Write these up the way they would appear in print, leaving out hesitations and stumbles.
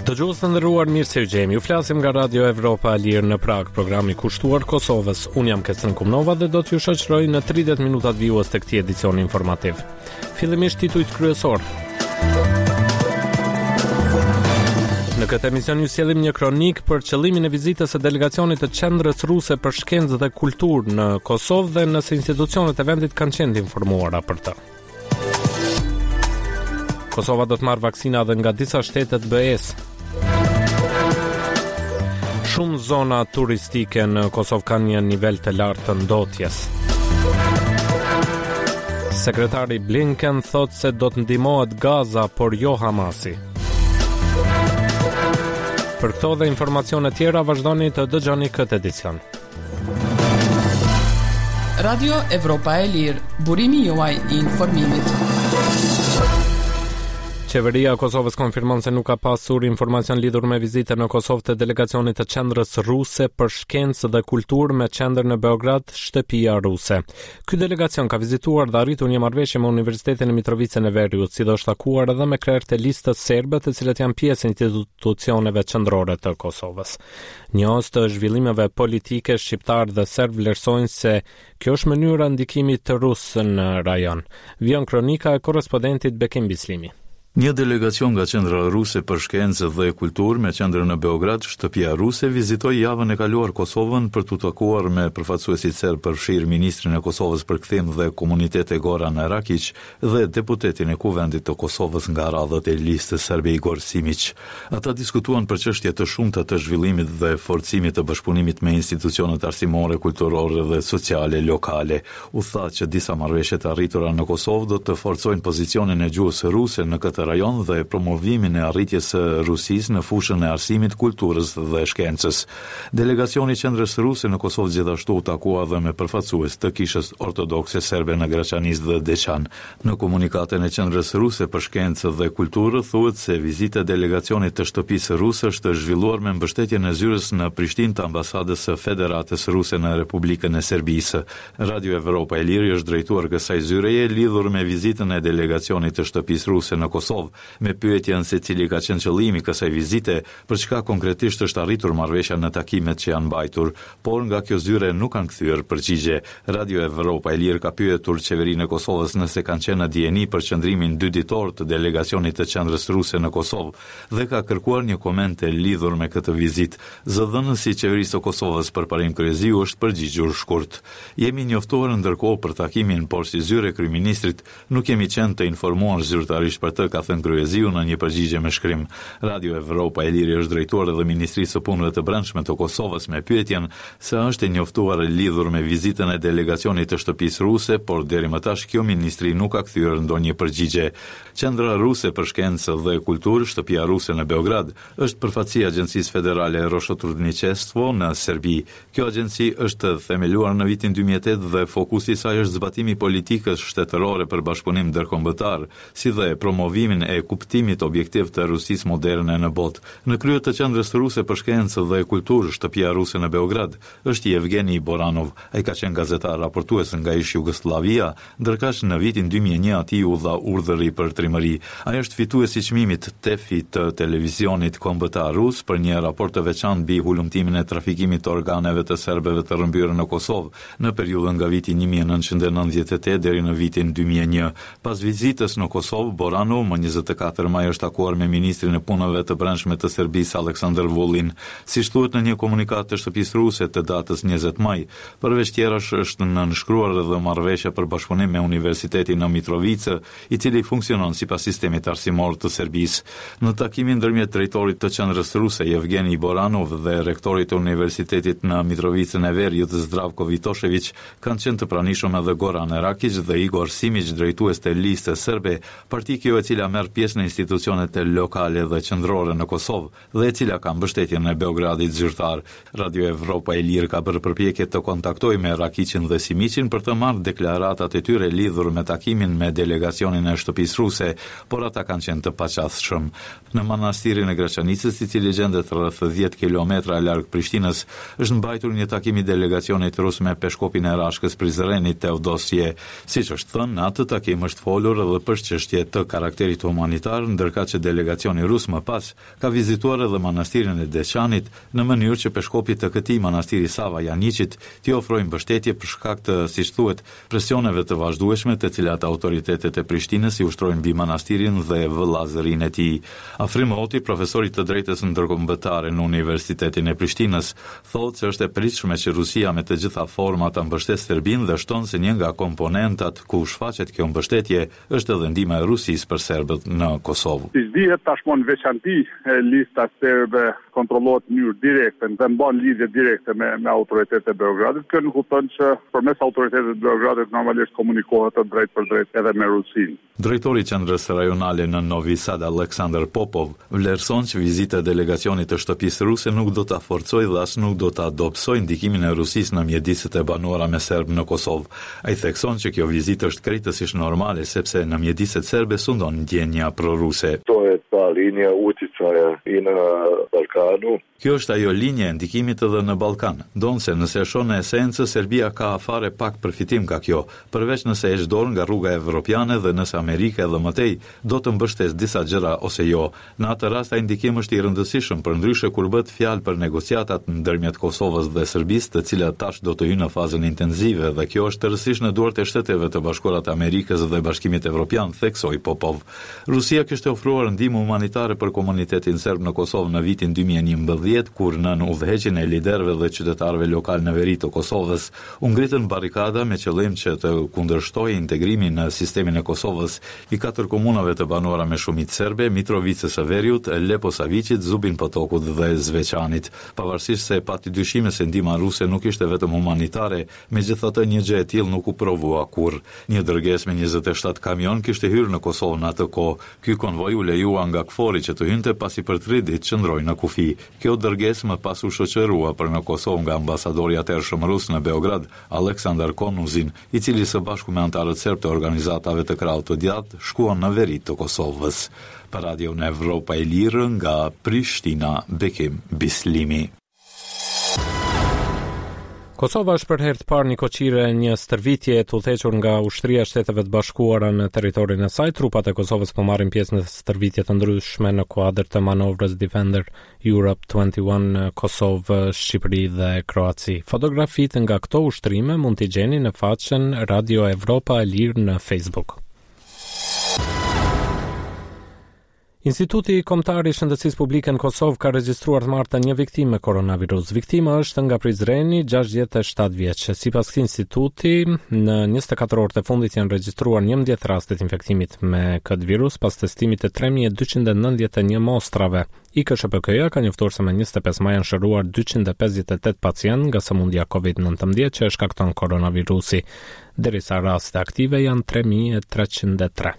Dëgjues të nderuar, mirë se u gjemi. Ju flasim nga Radio Evropa e Lirë në Prag, programi kushtuar Kosovës. Unë jam Kestën Kumnova dhe do t'ju shoqëroj në 30 minutat vijues të këtij edicioni informativ. Fillimisht titujt kryesor. Në këtë emision ju sjellim një kronik për qëllimin e vizitës së delegacionit të Qendrës Ruse për Shkencë dhe Kulturë në Kosovë dhe nëse institucionet e vendit kanë qenë të informuara për të. Kosova do të marrë vaksina dhe nga disa shtete të BE-s. Shumë zona turistike në Kosovë kanë një nivel të lartë të ndotjes. Sekretari Blinken thotë se do të ndihmohet Gaza, por jo Hamasi. Për këto dhe informacione tjera vazhdoni të dëgjoni këtë edicion. Radio Evropa e Lirë, burimi juaj I informimit. Qeveria e Kosovës konfirmon se nuk ka pasur informacion lidhur me vizitën në Kosovë të delegacionit të Qendrës Ruse për Shkencë dhe Kulturë me qendër në Beograd, Shtëpia Ruse. Ky delegacion ka vizituar dhe arritur një marrëveshje me Universitetin e Mitrovicën e Veriut, si do shtakuar edhe me krerët e listës serbe, të cilët janë pjesë e institucioneve qendrore të Kosovës. Njohës të zhvillimeve politike, shqiptar dhe serb vlerësojnë se kjo është mënyra ndikimit të rusë në rajon. Vjen kronika e korrespondentit Bekim Bislimi. Një delegacion nga Qendra Ruse për Shkencë dhe Kulturë me qendër në Beograd, Shtëpia Ruse, vizitoi javën e kaluar Kosovën për të takuar me përfaqësuesit serb, përfshirë ministrin e Kosovës për kthim dhe komunitete Goran Erakić dhe deputetin e Kuvendit të Kosovës nga radhët e listës serbe Igor Simić. Ata diskutuan për çështje të shumta të zhvillimit dhe forcimit të bashkëpunimit me institucionet arsimore, kulturore dhe sociale lokale. U tha që disa marrëveshje të arritura në Kosovë do të forcojnë pozicionin e gjuhës ruse në këtë rajon dhe promovimin e arritjes së Rusisë në fushën e arsimit, kulturës dhe shkencës. Delegacioni I Qendrës Ruse në Kosovë gjithashtu u takua dhe me përfaqësues të kishës ortodokse serbe në Graçanis dhe Deçan. Në komunikatin e Qendrës Ruse për Shkencë dhe Kulturë thuhet se vizita e delegacionit të Shtëpisë Ruse është zhvilluar me mbështetjen e zyrës në Prishtinë të ambasadës së Federatës Ruse në Republikën e Serbisë. Radio Evropa e Lirë është drejtuar kësaj zyreje lidhur me vizitën e delegacionit të Shtëpisë Ruse në Kosovë, me pyetjen se cili ka qenë qëllimi kësaj vizite, për çka konkretisht është arritur marrëveshja në takimet që janë mbajtur, por nga kjo zyre nuk kanë kthyer përgjigje. Radio Evropa e Lirë ka pyetur qeverinë e Kosovës nëse kanë qenë në dijeni për qëndrimin 2 ditor të delegacionit të Qendrës Ruse në Kosovë dhe ka kërkuar një koment e lidhur me këtë vizitë. Zëdhënësi I qeverisë së Kosovës Përparim Kryeziu është përgjigjur shkurt. Jemi njoftuar ndërkohë për takimin, por si zyre kryeministrit nuk jemi qenë të informuar zyrtarisht për të, ka thënë Kryeziu në një përgjigje me shkrim. Radio Evropa e Lirë është drejtuar edhe Ministrisë së Punëve të Brendshme të Kosovës me pyetjen se është e njoftuar lidhur me vizitën e delegacionit të Shtëpisë Ruse, por deri më tash kjo ministri nuk ka kthyer ndonjë përgjigje. Qendra Ruse për Shkencë dhe Kulturë, Shtëpia Ruse në Beograd, është përfaqësia e Agjencisë Federale Roshtrudničestvo në Serbi. Kjo agjenci është themeluar në vitin 2008 dhe fokusi I saj është zbatimi politikës shtetërore për bashkëpunim ndërkombëtar, si dhe promovimin e kuptimit objektiv të Rusisë moderne në botë. Në krye të Qendrës Ruse për Shkencë dhe Kulturë, Shtëpia Ruse në Beograd, është Evgeni Boranov. Ai ka qenë gazetar raportues nga ish Jugosllavia, ndërkaq në vitin 2001 atij u dha urdhëri për trimëri. Ai është fitues I çmimit TEFI të televizionit kombëtar rus për një raport të veçantë mbi hulumtimin e trafikimit të organeve të serbëve të rrëmbyer në Kosovë në periudhën nga viti 1998 deri në vitin 2001. Pas vizitës në Kosovë, Boranov më 24 maj është takuar me ministrin e punëve të brendshme të Serbisë Aleksandar Vulin. Siç thuhet në një komunikat të Shtëpisë Ruse të datës 20 maj, përveç tjerash është nënshkruar edhe marrëveshje për bashkëpunim me Universitetin në Mitrovicë, I cili funksionon sipas sistemit arsimor të Serbisë. Në takimin ndërmjet drejtorit të Qendrës Ruse Evgeni Boranov dhe rektorit të Universitetit në Mitrovicën e Veriut Zdravko Vitošević kanë qenë të pranishëm edhe Goran Erakić dhe Igor Simić, drejtues të listës serbe, parti kjo e cila merr pjesë në institucionet lokale dhe qendrore në Kosovë dhe e cila ka mbështetjen e Beogradit zyrtar. Radio Evropa e Lirë ka bërë përpjekje të kontaktojë me Erakićin dhe Simićin për të marrë deklaratat e tyre lidhur me takimin me delegacionin e Shtëpisë Ruse, por ata kanë qenë të paqasshëm. Në manastirin e Graçanicës, I cili gjendet rreth 10 kilometra larg Prishtinës, është mbajtur një takim I delegacionit rus me peshkopin e Rashkës Prizrenit Teodosie. Siç është thënë, në atë takim është folur edhe për çështje të karakterit ajutor humanitar, ndërka që delegacioni rus më pas ka vizituar edhe manastirin e Deçanit në mënyrë që peshkopit të këtij manastiri Sava Janiçit t'i ofrojnë mbështetje për shkak të, siç thuhet, presioneve të vazhdueshme të cilat autoritetet e Prishtinës i ushtrojnë mbi manastirin dhe vëllazërinë e tij. Afrim Oti, profesori të drejtës ndërkombëtare në Universitetin e Prishtinës, thotë se është e pritshme që Rusia me të gjitha format ta mbështetë Serbinë dhe shton se një nga komponentat ku shfaqet kjo mbështetje është edhe ndihma e Rusisë për serbët në Kosovë. Siç dihet tashmon veçanti lista serbe kontrollohet në mënyrë direkte dhe mban lidhje direkte me autoritetet e Beogradit. Kjo nuk kupton që përmes autoritetet e Beogradit normalisht komunikohet drejt për drejt edhe me Rusinë. Drejtori i qendrës rajonale në Novi Sad, Aleksandr Popov, vlerëson që vizita e delegacionit të shtëpisë ruse nuk do ta forcojë dhe as nuk do ta dobësojë ndikimin e Rusisë në mjediset e banuara me serbë në Kosovë. Ai thekson që kjo vizitë është krejtësisht normale sepse në mjediset serbe sundon ndjenja proruse. To je ta linja uticaja i në Balkanu. Kjo është ajo linje e ndikimit edhe në Ballkan. Donse nëse shon në esencë, Serbia ka afare pak përfitim nga kjo, përveç nëse e dorë nga rruga evropiane dhe nëse Amerika edhe mëtej do të mbështes disa gjëra ose jo. Në atë rast ai ndikim është i rëndësishëm, përndryshe kur bëhet fjalë për negociatat ndërmjet Kosovës dhe Serbisë, të cilat tash do të hyjnë në fazën intensive dhe kjo është tërësisht në duart e Shteteve të Bashkuara të Amerikës dhe Bashkimit Evropian, theksoi Popov. Rusia kishte ofruar ndihmë humanitare për komunitetin serb në Kosovë në vitin 2011, kur nën udhëheqjen e liderëve dhe qytetarëve lokal në veri të Kosovës u ngritën barrikada me qëllim që të kundërshtojë integrimin në sistemin e Kosovës i 4 komunave të banuara me shumicë serbe, Mitrovicës së Veriut, Leposaviçit, Zubin Potokut dhe Zveçanit. Pavarësisht se pati dyshime se ndihma ruse nuk ishte vetëm humanitare, megjithatë një gjë e tillë nuk u provua kurrë. Një dërgesë me 27 kamion kishte hyrë në Kosovë në atë kohë. Ky konvoj u lejua nga Kfori që të hynte pasi për 3 ditë qëndroi në kufi. Kjo dërgesë më pas u shoqërua për në Kosovë nga ambasadori atëhershëm rus në Beograd, Aleksandar Konuzin, i cili së bashku me anëtarët serb të organizatave të krahut të djathtë shkuan në veri të Kosovës. Për Radio në Evropa e Lirë nga Prishtina, Bekim Bislimi. Kosova është për herë të parë një koqire një stërvitje të udhëhequr nga ushtria e Shteteve të Bashkuara në territorin e saj. Trupat e Kosovës po marrin pjesë në stërvitje të ndryshme në kuadër të manovrës Defender Europe 21 në Kosovë, Shqipëri dhe Kroaci. Fotografitë nga këto ushtrime mund t'i gjeni në faqen Radio Evropa e Lirë në Facebook. Instituti Kombëtar i Shëndetësisë Publike në Kosovë ka regjistruar të martën një viktimë me koronavirus. Viktima është nga Prizreni, 67 vjeç. Sipas këtij instituti, në 24 orët e fundit janë regjistruar 11 raste të infektimit me këtë virus pas testimit të 3291 mostrave. IKSHPK-ja ka njoftuar se me 25 maj janë shëruar 258 pacient nga sëmundja COVID-19 që shkakton koronavirusi, derisa raste aktive janë 3303.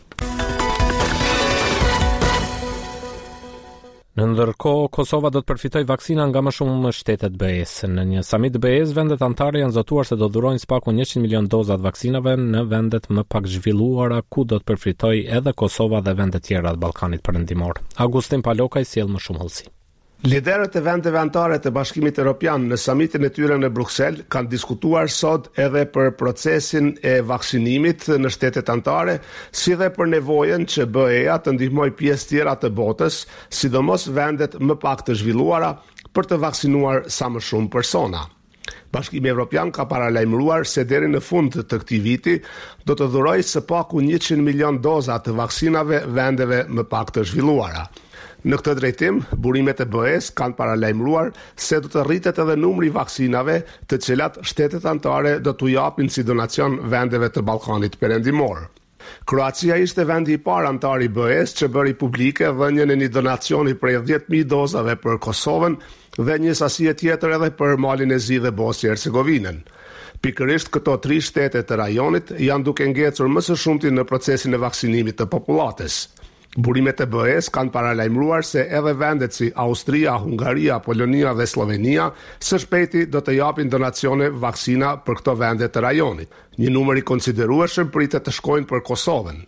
Në ndërkohë, Kosova do të përfitojë vaksina nga më shumë shtetet BE-s. Në një samit BE-s, vendet anëtare janë zotuar se do dhurojnë spaku 100 milion doza të vaksinave në vendet më pak zhvilluara, ku do të përfitojë edhe Kosova dhe vendet tjera të Ballkanit Perëndimor. Agustin Palokaj sjell më shumë hollësi. Liderët e vendeve anëtare të Bashkimit Evropian në samitin e tyre në Bruksel kanë diskutuar sot edhe për procesin e vaksinimit në shtetet anëtare, si dhe për nevojën që BE-ja të ndihmojë pjesë tjera të botës, sidomos vendet më pak të zhvilluara, për të vaksinuar sa më shumë persona. Bashkimi Evropian ka paralajmëruar se deri në fund të këtij viti do të dhurojë së paku 100 milion doza të vaksinave vendeve më pak të zhvilluara. Në këtë drejtim, burimet e BE-s kanë paralajmëruar se do të rritet edhe numri i vaksinave të cilat shtetet anëtare do t'u japin si donacion vendeve të Ballkanit Perëndimor. Kroacia ishte vendi i parë anëtar i BE-s që bëri publike dhënien e një donacioni prej 10.000 dozave për Kosovën dhe një sasi tjetër edhe për Malin e Zi dhe Bosnjë-Hercegovinën. Pikërisht këto 3 shtete të rajonit janë duke ngecur më së shumti në procesin e vaksinimit të popullatës. Burimet e BE-s kanë paralajmëruar se edhe vendet si Austria, Hungaria, Polonia dhe Slovenia së shpejti do të japin donacione vaksina për këto vende të rajonit. Një numër i konsiderueshëm pritet të shkojnë për Kosovën.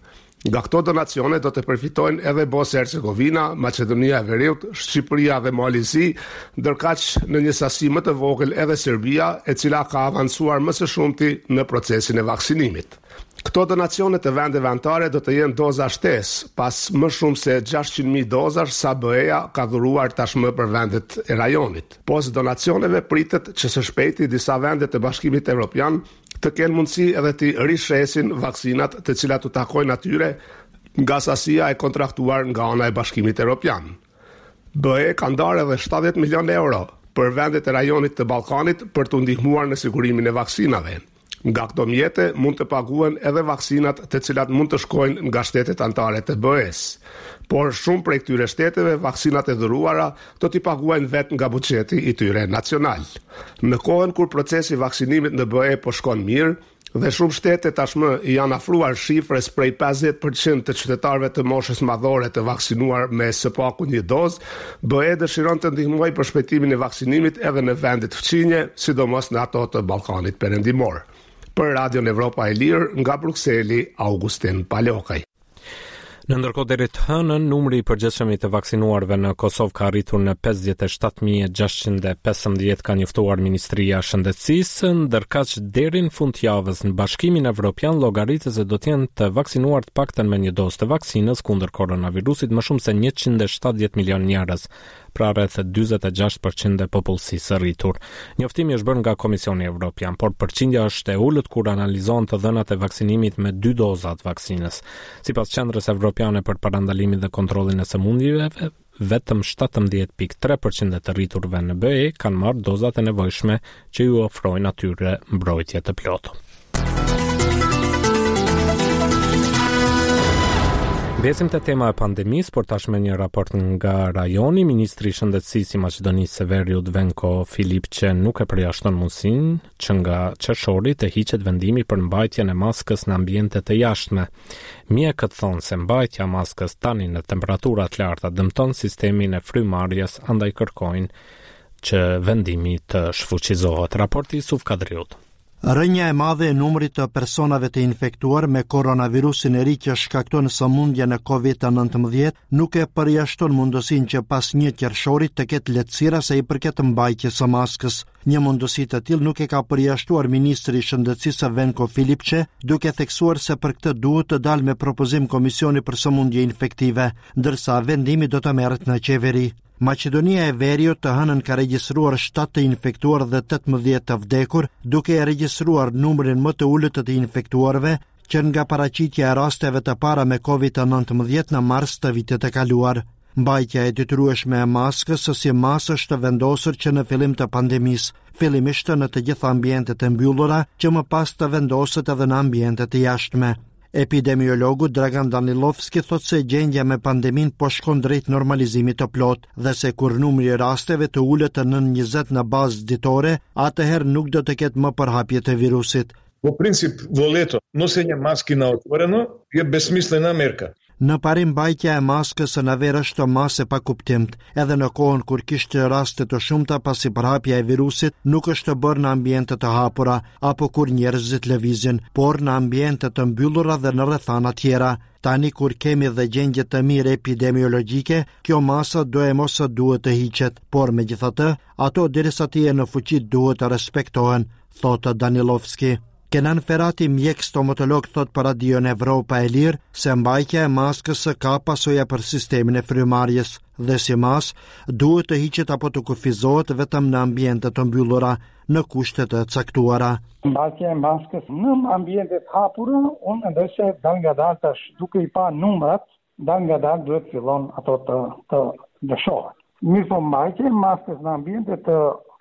Nga këto donacione do të përfitojnë edhe Bosnia-Hercegovina, Maqedonia e Veriut, Shqipëria dhe Malezi, ndërkaq në një sasi më të vogël edhe Serbia, e cila ka avancuar më së shumti në procesin e vaksinimit. Këto donacione të vendeve anëtare do të jenë doza shtesë, pas më shumë se 600.000 dozash sa BE-ja ka dhuruar tashmë për vendet e rajonit. Pas donacioneve pritet që së shpejti disa vende të Bashkimit Evropian të kenë mundësi edhe të rishesin vaksinat të cilat u takojnë atyre nga sasia e kontraktuar nga ana e Bashkimit Evropian. BE ka ndarë edhe 70 milion euro për vendet e rajonit të Ballkanit për të ndihmuar në sigurimin e vaksinave. Nga këto mjete mund të paguen edhe vaksinat të cilat mund të shkojnë nga shtetet anëtare të BE-s. Por shumë prej këtyre shteteve vaksinat e dhuruara do t'i paguajnë vetë nga buxheti i tyre nacional. Në kohën kur procesi vaksinimit në BE po shkon mirë dhe shumë shtete tashmë janë afruar shifrës prej 50% të qytetarëve të moshës madhore të vaksinuar me së paku një dozë, BE dëshiron të ndihmojë për shpejtimin e vaksinimit edhe në vendet fqinje, sidomos në ato të Ballkanit Perëndimor. Për Radion Evropa e Lirë, nga Brukseli, Augustin Palokaj. Në ndërkohë deri të hënën, numri i përgjithshëm të vaksinuarve në Kosovë ka arritur në 57.615, ka njoftuar Ministria e Shëndetësisë, ndërkaq deri në fund të javës në Bashkimin Evropian llogaritës se do të jenë të vaksinuar të paktën me një dozë të vaksinës kundër koronavirusit më shumë se 170 milion njerëz, pra rreth 46% e popullsisë së rritur. Njoftimi është bërë nga Komisioni Evropian, por përqindja është e ulët kur analizohen të dhënat e vaksinimit me 2 doza të vaksinës. Sipas Qendrës Evropiane për parandalimin dhe kontrollin e sëmundjeve, vetëm 17.3% të rriturve në BE kanë marrë dozat e nevojshme që ju ofrojnë atyre mbrojtje të plotë. Besim të tema e pandemisë, por tashme një raport nga rajoni. Ministri i Shëndetësisë i Maqedonisë së Veriut Venko Filipçe nuk e përjashton mundësinë që nga qershori të hiqet vendimi për mbajtjen e maskës në ambiente të jashtme. Mjekët thonë se mbajtja e maskës tani në temperatura të larta dëmton sistemin e frymarrjes, andaj kërkojnë që vendimi të shfuqizohet. Raporti Yusuf Kadriut. Rënja e madhe e numrit të personave të infektuar me koronavirusin e ri që shkakton sëmundjen e COVID-19 nuk e përjashton mundësinë që pas një qershorit të ketë lehtësira sa i përket mbajtjes së maskës. Një mundësi të tillë nuk e ka përjashtuar Ministri i Shëndetësisë Venko Filipçe, duke theksuar se për këtë duhet të dalë me propozim Komisioni për sëmundje infektive, ndërsa vendimi do të merret në qeveri. Maqedonia e Veriut të hënën ka regjistruar 7 të infektuar dhe 18 të vdekur, duke e regjistruar numrin më të ulët të infektuarve që nga paraqitja e rasteve të para me COVID-19 në mars të vitit të kaluar. Mbajtja e detyrueshme e maskës si masë është vendosur që në fillim të pandemisë, fillimisht në të gjitha ambientet e mbyllura, që më pas të vendoset edhe në ambientet e jashtme. Epidemiologu Dragan Danilovski thot se gjendja me pandemin po shkon drejt normalizimit të plot dhe se kur numri i rasteve të ulët në 20 në bazë ditore, atëherë nuk do të ketë më përhapje të virusit. По принцип, во лето, носење маски на отворено е безсмислена мерка. Në parim mbajtja e maskës në verë është masë e pakuptimt, edhe në kohën kur kishte raste të shumta pasi përhapja e virusit nuk është bërë në ambiente të hapura apo kur njerëzit lëvizin, por në ambiente të mbyllura dhe në rrethana tjera. Tani kur kemi dhe gjendje të mirë epidemiologjike, kjo masa do e mos duhet të hiqet, por megjithatë, ato derisa të jenë në fuqi duhet të respektohen, thotë Danilovski. Kenan Ferati, mjek stomatolog, thot për Radion Evropa e Lirë se mbajtja e maskës ka pasoja për sistemin e frymarrjes dhe si mas duhet të hiqet apo të kufizohet vetëm në ambiente të mbyllura në kushte të caktuara. Mbajtja e maskës në ambiente të hapura, unë mendoj se dal nga dal tash duke i pa numrat, dal nga dal duhet fillon ato të lëshohet. Mirë po mbajtja e maskës në ambiente të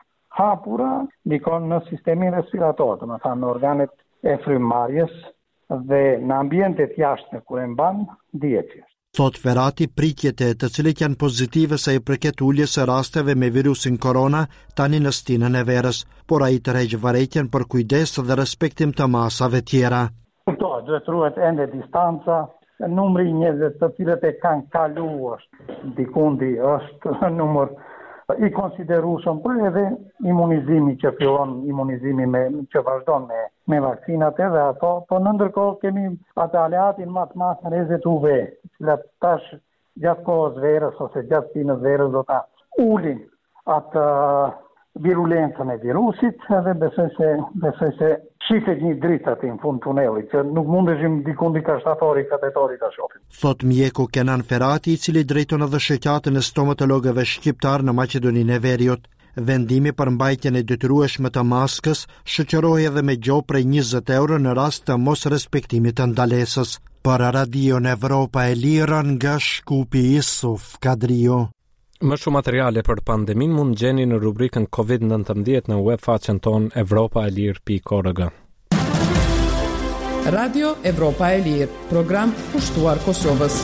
hapura ndikon në sistemin respirator, do të thënë në organet e frymarrjes dhe në ambientet jashtme kur e mban dihet. Thot Ferati, pritjet e të cilit janë pozitive sa i përket uljes së rasteve me virusin korona tani në stinën e verës, por ai tërheq vërejtjen për kujdes dhe respektim të masave tjera. Duhet ruhet ende distanca, numri i njerëzve të cilët e kanë kaluar dikundi është numër i konsiderueshëm, por edhe imunizimi që fillon, imunizimi që vazhdon me vakcinat edhe ato, po në ndërkohë kemi atë aleatin më të madh RZUV, të cilat tash gjatë kohës verës ose gjatë pinës verës do ta ulin atë virulencën e virusit edhe besoj se shihet një dritë aty në fund tunelit, që nuk mundeshim dikun dika shtatori, katetori ta shohim. Thot mjeku Kenan Ferati, i cili drejton edhe shoqatën e stomatologëve shqiptar në Maqedoninë e Veriut. Vendimi për mbajtjen e detyrueshme të maskës shoqërohej edhe me gjo prej 20 euro në rast të mos respektimit të ndalesës. Për Radion Evropa e Lirë nga Shkupi Isuf Kadrio. Më shumë materiale për pandemin mund gjeni në rubrikën COVID-19 në webfaqen ton evropaelir.org. Radio Evropa e Lirë, program pushtuar Kosovës.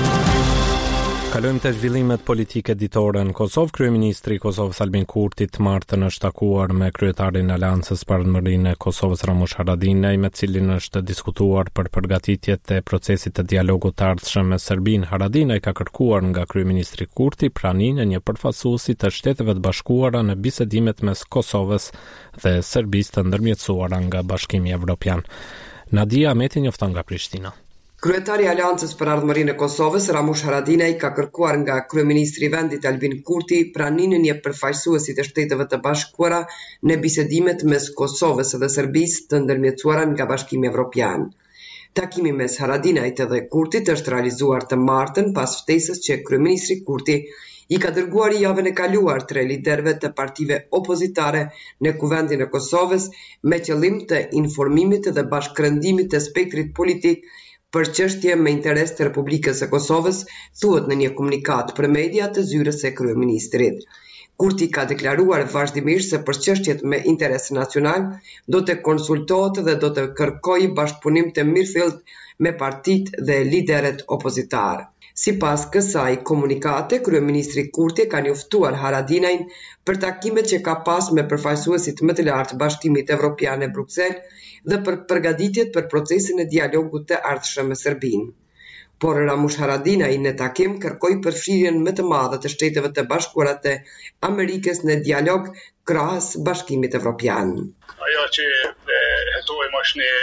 Kalojmë të zhvillimet politike ditore në Kosovë. Kryeministri i Kosovës Albin Kurti të martën është takuar me kryetarin e Aleancës për Ardhmërinë e Kosovës Ramush Haradinaj, me cilin është diskutuar për përgatitjet e procesit të dialogut të ardhshëm me Serbinë. Haradinaj ka kërkuar nga kryeministri Kurti praninë e një përfaqësuesi të Shteteve të Bashkuara në bisedimet mes Kosovës dhe Serbisë të ndërmjetësuara nga Bashkimi Evropian. Nadia Ameti njofton nga Prishtina. Kryetari i Aleancës për Ardhmërinë e Kosovës, Ramush Haradinaj, ka kërkuar nga kryeministri i vendit Albin Kurti praninë e një përfaqësuesi të Shteteve të Bashkuara në bisedimet mes Kosovës dhe Serbisë të ndërmjetësuara nga Bashkimi Evropian. Takimi mes Haradinajt dhe Kurtit është realizuar të martën pas ftesës që kryeministri Kurti i ka dërguar javën e kaluar 3 liderëve të partive opozitare në Kuvendin e Kosovës me qëllim të informimit dhe bashkërendimit të spektrit politik për çështje me interes të Republikës së Kosovës, thuhet në një komunikat për media të zyrës së kryeministrit. Kurti ka deklaruar vazhdimisht se për çështjet me interes nacional do të konsultohet dhe do të kërkojë bashkëpunim të mirëfillt me partitë dhe liderët opozitar. Sipas kësaj komunikate, kryeministri Kurti ka njoftuar Haradinajn për takimet që ka pas me përfaqësuesit më të lartë Bashkimit Evropian në Bruksel dhe për përgatitjet për procesin e dialogut të ardhshëm me Serbinë. Por Ramush Haradinaj në takim kërkoi përfshirjen më të madhe të Shteteve të Bashkuara të Amerikës në dialog krahas Bashkimit Evropian. Ajo që hetojmë është një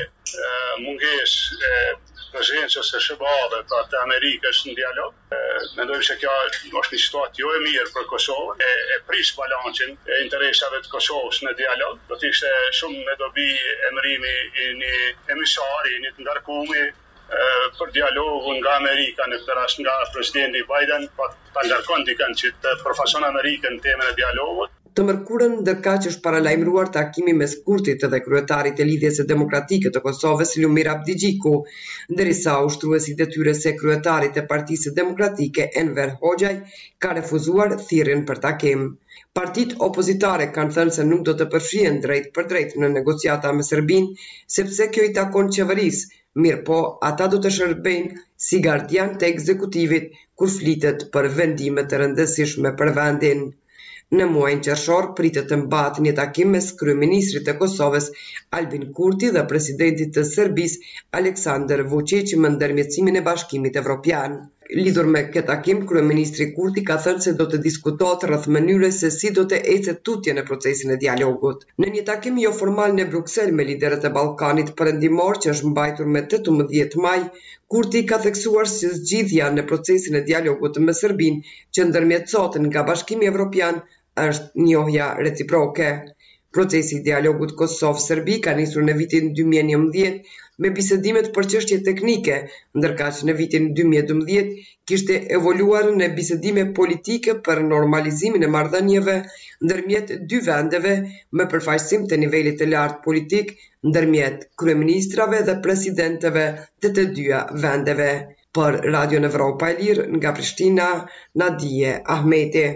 mungesë prezencës së SBA-ve pra të Amerikës në dialog. Mendojmë se kjo është një situatë jo e mirë për Kosovën, e pris balancin e interesave të Kosovës në dialog. Do të ishte shumë me dobi emërimi i një emisari, një të ngarkuar për dialogun nga Amerika në këtë rast nga presidenti Biden, pa ta ngarkon dikën që të përfaqëson Amerikën në temën e dialogut. Të mërkurën, ndërkaq është paralajmëruar takimi mes Kurtit dhe kryetarit e Lidhjes së Demokratike të Kosovës, Lumir Abdigjiku, ndërsa ushtruesi i detyrës së kryetarit të Partisë Demokratike, Enver Hoxhaj, ka refuzuar thirrjen për takim. Partitë opozitare kanë thënë se nuk do të përfshihen drejt për drejt në negociata me Serbinë, sepse kjo i takon qeverisë, mirë po ata do të shërbejnë si gardian të ekzekutivit kur flitet për vendime të rëndësishme për vendin. Në muajin qershor pritet të mbahet një takim mes kryeministrit të Kosovës Albin Kurti dhe presidentit të Serbisë Aleksandar Vučić me ndërmjetësimin e Bashkimit Evropian. Lidhur me këtë takim, kryeministri Kurti ka thënë se do të diskutohet rreth mënyrës se si do të ecet tutje në procesin e dialogut. Në një takim jo formal në Bruksel me liderët e Ballkanit Perëndimor që është mbajtur me 18 maj, Kurti ka theksuar se zgjidhja në procesin e dialogut me Serbinë që ndërmjetësohet nga Bashkimi Evropian është njohja reciproke. Procesi i dialogut Kosovë-Serbi ka nisur në vitin 2011 me bisedimet për çështje teknike, ndërkaq në vitin 2012 kishte evoluar në bisedime politike për normalizimin e marrëdhënieve ndërmjet dy vendeve me përfaqësim të nivelit të lartë politik ndërmjet kryeministrave dhe presidentëve të dyja vendeve. Për Radio Evropa e Lirë nga Prishtina, Nadije Ahmeti.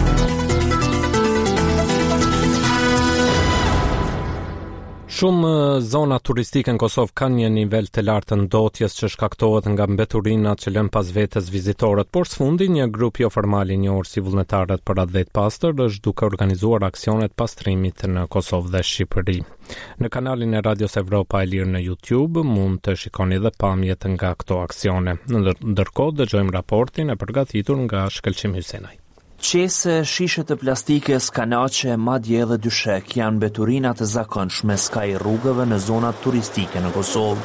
Shumë zona turistike në Kosovë kanë një nivel të lartë ndotjes që shkaktohet nga mbeturinat që lën pas vetes vizitorët, por sfundi një grup jo formal i njohur si vullnetarët për atë pastër është duke organizuar aksionet pastrimit në Kosovë dhe Shqipëri. Në kanalin e Radios Evropa e Lirë në YouTube mund të shikoni dhe pamjet nga këto aksione. Ndërkohë dëgjojmë raportin e përgatitur nga Shkëlqim Hysenaj. Qese, shishe të plastike, skanaqe, madje edhe dyshek janë mbeturinat e zakonshme skaj rrugëve në zonat turistike në Kosovë.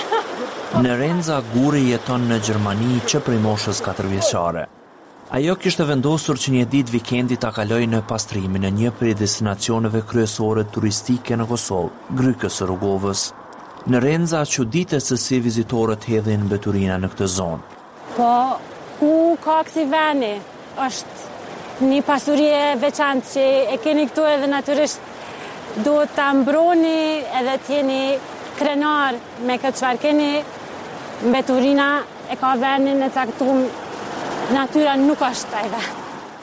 Nerenza Guri jeton në Gjermani që prej moshës 4 vjeçare. Ajo kishte vendosur që një ditë vikendi ta kalojë në pastrimin e një prej destinacioneve kryesore turistike në Kosovë, Grykës së Rrogovës. Nerenza çuditet se si vizitorët hedhin mbeturina në këtë zonë. Po, ku ka kësi veni? Është një pasuri e veçantë që e keni këtu edhe natyrisht duhet ta mbroni edhe t'jeni krenar me këtë çfarë keni. Mbeturina e ka venin e caktuar, natyra nuk është ai vend.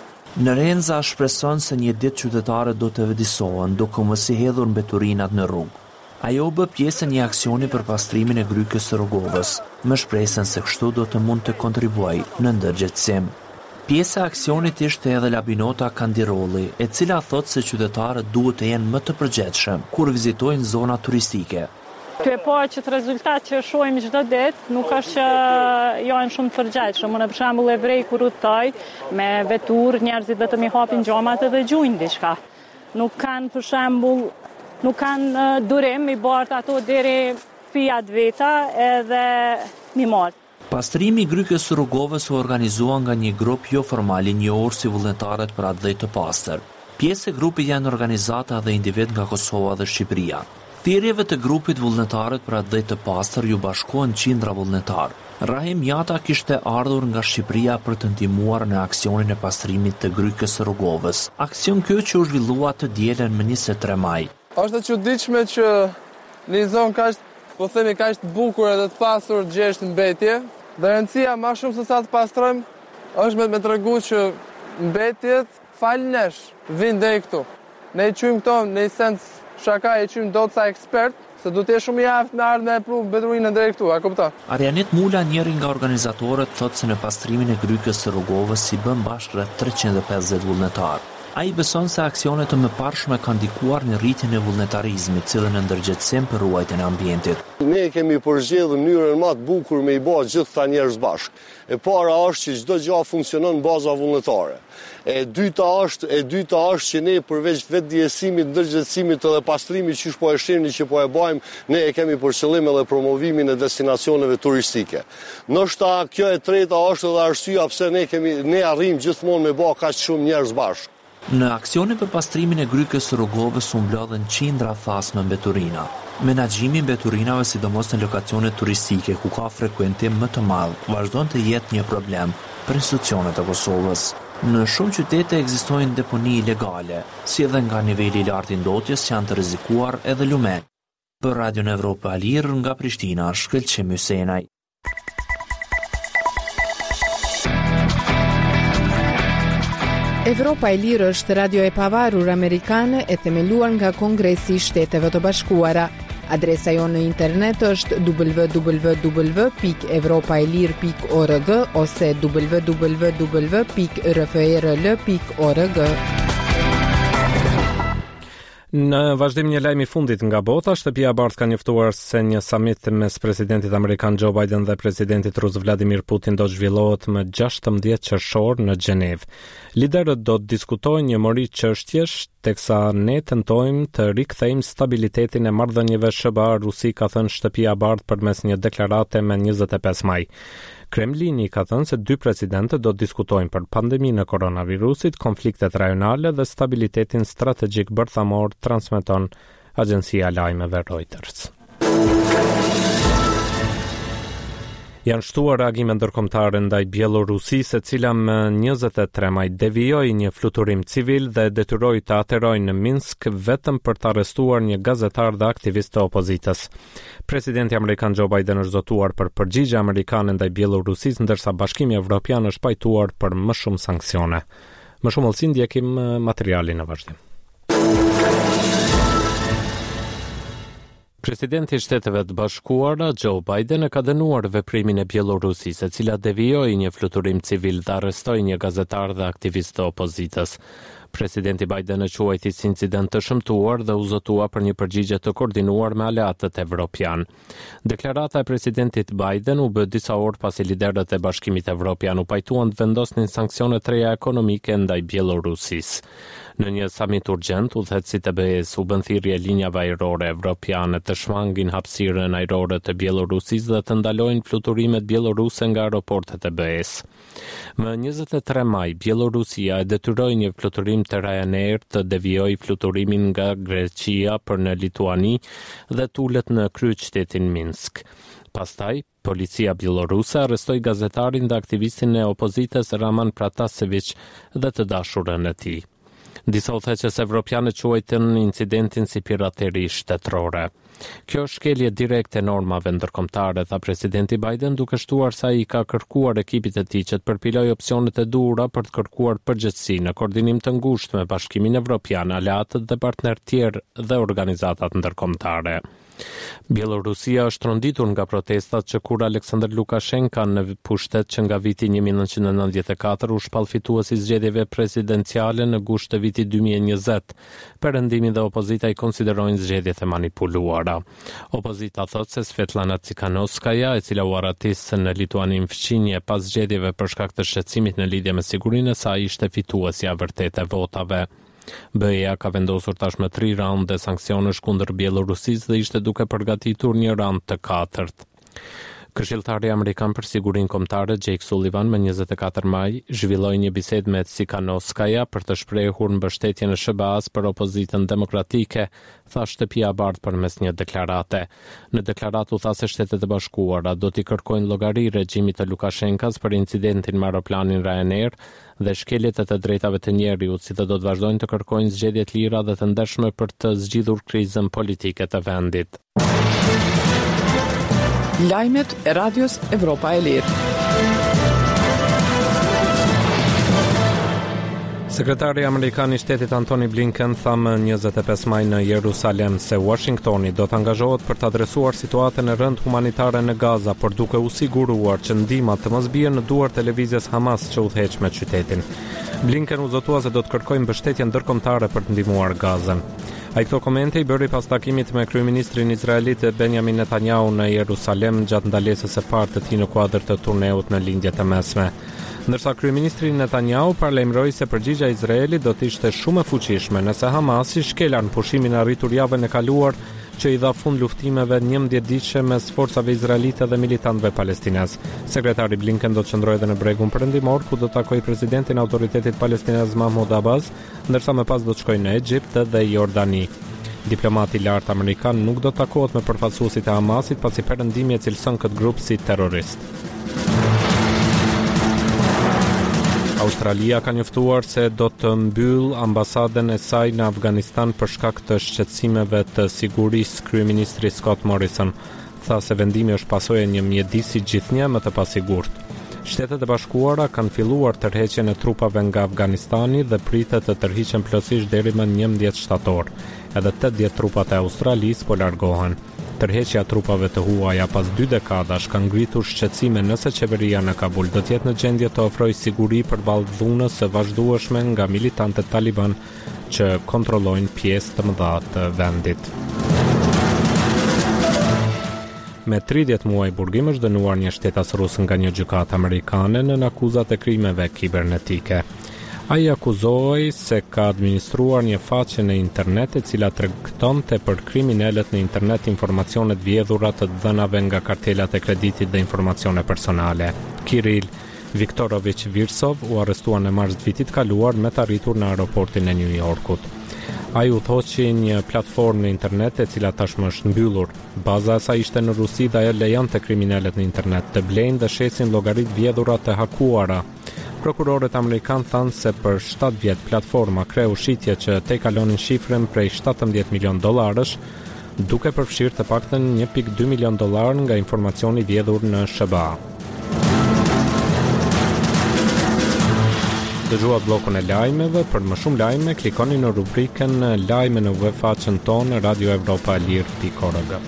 Nerenza shpreson se një ditë qytetarët do të vëdisohen duke mos i hedhur mbeturinat në rrugë. Ajo bë pjesë e një aksioni për pastrimin e Grykës së Rrogovës, me shpresën se kështu do të mund të kontribuojë në ndërgjegjësim. Pjesë e aksionit ishte edhe Labinota Kandirolli, e cila thotë se qytetarët duhet të jenë më të përgjegjshëm kur vizitojnë zona turistike. Ty e parë që të rezultat që shohim çdo ditë, nuk është që janë shumë të përgjegjshëm. Unë për shembull evrej kur udhtoj me vetur, njerëzit vetëm i hapin xhamat edhe gjujnë diçka. Nuk kanë për shembull, nuk kanë durim i bart ato deri fijat veta edhe mi marr. Pastrimi i Grykës së Rrogovës u organizua nga një grup jo formal i njohur si vullnetarët për atë dhjet të pastër. Pjesë e grupit janë organizata dhe individ nga Kosova dhe Shqipëria. Thirrjeve të grupit vullnetarët për atë dhjet të pastër ju bashkohen qindra vullnetar. Rahim Jata kishte ardhur nga Shqipëria për të ndihmuar në aksionin e pastrimit të Grykës së Rrogovës. Aksion ky që u zhvillua të dielën më 23 maj. Është e çuditshme që në zonë kaq, po themi kaq të bukur edhe të pasur gjesh mbetje. Dhe rëndësia ma shumë se sa të pastrojmë është me tregu që mbetjet falë nesh, vinë dhe i këtu. Ne i qymë këto në i sens shaka i qymë do të sa ekspert, se du të shumë i aftë me ardhë me e pru bedurinën dhe i këtu, a kupton? Arianit Mula, njëri nga organizatorët, thotë se në pastrimin e Grykës së Rrogovës si bën bashkë rreth 350 vullnetarë. Ai beson se aksionet e mëparshme kanë ndikuar në rritjen e vullnetarizmit, cilën në ndërgjegjësim për ruajtjen e ambientit. Ne kemi përgjedhur mënyrën më të bukur me i bë gjithë këta njerëz bashkë. E para është që çdo gjë funksionon në baza vullnetare. E dyta është që ne përveç vetë ndjesimit, ndërgjegjësimit edhe pastrimit që po e shihni që po e bëjmë, ne e kemi për qëllim edhe promovimin e destinacioneve turistike. Ndoshta kjo e treta është edhe arsyeja pse ne arrijmë gjithmonë me bë kaq shumë njerëz bashkë. Në aksionin për pastrimin e Grykës së Rrogovës u mblodhen qindra thasme mbeturina. Menaxhimi i mbeturinave, sidomos në lokacione turistike ku ka frekuentim më të madh, vazhdon të jetë një problem për institucionet e Kosovës. Në shumë qytete ekzistojnë deponi ilegale, si edhe nga niveli i lartë i ndotjes që janë të rrezikuar edhe lumen. Për Radion Evropa Alir nga Prishtina, Shkëlqim Hysenaj. Evropa e Lirë është radio e pavarur amerikane e themeluar nga Kongresi i Shteteve të Bashkuara. Adresa jonë në internet është www.evropaelir.org ose www.rfrl.org. Në vazhdim një lajm i fundit nga bota, Shtëpia e Bardhë ka njoftuar se një summit mes presidentit amerikan Joe Biden dhe presidentit rus Vladimir Putin do zhvillohet më 16 qershor në Gjenevë. Liderët do të diskutojnë një mori çështjesh, teksa ne tentojmë të rikthejmë stabilitetin e marrëdhënieve SBA-Rusi, ka thënë Shtëpia e Bardhë përmes një deklarate me 25 maj. Kremlini ka thënë se dy presidentët do të diskutojnë për pandeminë e koronavirusit, konfliktet rajonale dhe stabilitetin strategjik bërthamor, transmeton agjencia lajmeve Reuters. Janë shtuar reagime ndërkombëtare ndaj Bielorusisë, e cila më 23 maj devijoi një fluturim civil dhe detyroi të aterojë në Minsk vetëm për të arrestuar një gazetar dhe aktivist të opozitës. Presidenti amerikan Joe Biden është zotuar për përgjigje amerikane ndaj Bielorusisë, ndërsa Bashkimi Evropian është pajtuar për më shumë sanksione. Më shumë olsi ndjekim materialin në vazhdim. Presidenti i Shteteve të Bashkuara Joe Biden e ka dënuar veprimin e Bielorusisë, e cila devijoi një fluturim civil dhe arrestoi një gazetar dhe aktivist të opozitës. Presidenti Biden e quajti si incident të shëmtuar dhe u zotua për një përgjigje të koordinuar me aleatët evropian. Deklarata e presidentit Biden u bë disa orë pasi liderët e Bashkimit Evropian u pajtuan të vendosnin sanksione të reja ekonomike ndaj Bielorusisë. Në një samit urgjent, udhëheqësit e BE-s u bën thirrje linjave ajrore evropiane të shmangin hapësirën ajrore të Bielorusisë dhe të ndalojnë fluturimet bieloruse nga aeroportet e BE-s. Më 23 maj, Bielorusia e detyroi një fluturim të Ryanair të devijojë fluturimin nga Greqia për në Lituani dhe tulet në kryeqytetin Minsk. Pastaj, policia bieloruse arrestoi gazetarin dhe aktivistin e opozitës Raman Pratasevic dhe të dashurën e tij. Disa udhëheqës evropiane quajtën incidentin si pirateri shtetërore. Kjo është shkelje direkte e normave ndërkombëtare, tha presidenti Biden, duke shtuar se ai ka kërkuar ekipit të tij që të përpilojë opsionet e duhura për të kërkuar përgjegjësi në koordinim të ngushtë me Bashkimin Evropian, aleatët dhe partnerë tjerë dhe organizatat ndërkombëtare. Bielorusia është tronditur nga protestat që kur Aleksandr Lukashenka në pushtet që nga viti 1994 u shpall fitues i zgjedhjeve presidenciale në gusht të vitit 2020. Perëndimi dhe opozita i konsiderojnë zgjedhjet e manipuluara. Opozita thot se Svetlana Tsikhanouskaja, e cila u arratis në Lituani në fqinje pas zgjedhjeve për shkak të shqetësimit në lidhje me sigurinë e saj, ishte fituesja vërtet e votave. BE-ja ka vendosur tashmë 3 raunde sanksionesh kundër Bielorusisë dhe ishte duke përgatitur një raund të katërt. Këshilltari Amerikan për Sigurinë Kombëtare Jake Sullivan më 24 maj zhvilloi një bisedë me Tsikhanouskaja për të shprehur mbështetjen e SBA-s për opozitën demokratike, tha Shtëpia e Bardhë përmes një deklarate. Në deklaratë u tha se Shtetet e Bashkuara do t'i kërkojnë llogari regjimit të Lukashenkas për incidentin me aeroplanin Ryanair dhe shkeljet e të drejtave të njerëzit, si dhe do të vazhdojnë të kërkojnë zgjedhje të lira dhe të ndershme për të zgjidhur krizën politike të vendit. Lajmet e Radios Evropa e Lirë. Sekretari Amerikan i Shtetit Antony Blinken tha më 25 maj në Jerusalem se Washingtoni do të angazhohet për të adresuar situatën e rëndë humanitare në Gaza, por duke u siguruar që ndihma të mos bie në duart televizjes Hamas që udhëheq me qytetin. Blinken u zotua se do të kërkojë mbështetje ndërkombëtare për të ndihmuar Gazën. Ai këto komente i bëri pas takimit me kryeministrin izraelit Benjamin Netanyahu në Jerusalem gjatë ndalesës së parë të tij në kuadër të turneut në lindjet e mesme. Ndërsa kryeministri Netanyahu paralajmëroi se përgjigjja e Izraelit do të ishte shumë e fuqishme nëse Hamasi shkelan pushimin arritur javën e kaluar që i dha fund luftimeve 11 ditëshe mes forcave izraelite dhe militantëve palestinez. Sekretari Blinken do të qëndrojë edhe në bregun perëndimor, ku do të takojë presidentin e Autoritetit Palestinez Mahmoud Abbas, ndërsa më pas do të shkojë në Egjipt dhe Jordani. Diplomati i lartë amerikan nuk do të takohet me përfaqësuesit e Hamasit pasi perëndimi e cilëson këtë grup si terrorist. Australia ka njoftuar se do të mbyll ambasadën e saj në Afganistan për shkak të shqetësimeve të sigurisë. Kryeministri Scott Morrison tha se vendimi është pasojë e një mjedisi gjithnjë më të pasigurt. Shtetet e Bashkuara kanë filluar tërheqjen e trupave nga Afganistani dhe pritet të tërhiqen plotësisht deri më 11 shtator. Edhe 80 trupat e Australisë po largohen. Tërheqja e trupave të huaja pas 2 dekadash ka ngritur shqetësime nëse qeveria në Kabul do të jetë në gjendje të ofrojë siguri përballë dhunës së vazhdueshme nga militantët Taliban që kontrollojnë pjesë të mëdha të vendit. Me 30 muaj burgim është dënuar një shtetas rus nga një gjykatë amerikane në akuzat e krimeve kibernetike. Ai akuzohej se ka administruar një faqe në internet e cila tregtonte për kriminalët në internet informacionet vjedhura të dhënave nga kartelat e kreditit dhe informacione personale. Kirill Viktorovich Virsov u arrestuar në mars të vitit kaluar me të arritur në aeroportin e New Yorkut. Ai udhëhoqi një platformë në internet e cila tashmë është mbyllur. Baza e saj ishte në Rusi dhe ajo lejonte kriminalët në internet të blejnë dhe shesin llogaritë vjedhura të hakuara. Prokurorët amerikan thanë se për 7 vjet platforma kreu shitje që te kalonin shifrën prej $17 milion, duke përfshirë të paktën $1.2 milion nga informacioni vjedhur në SBA. Dëgjuat bllokun e lajmeve, për më shumë lajme klikoni në rubrikën Lajme në webfaqen tonë radioevropalir.org.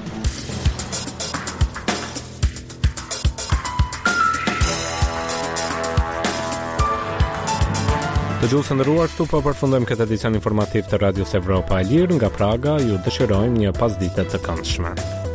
Dëgjuesë nderuar, këtu po përfundojmë këtë edicion informativ të Radios Evropa e Lirë nga Praga. Ju dëshirojmë një pasdite të këndshme.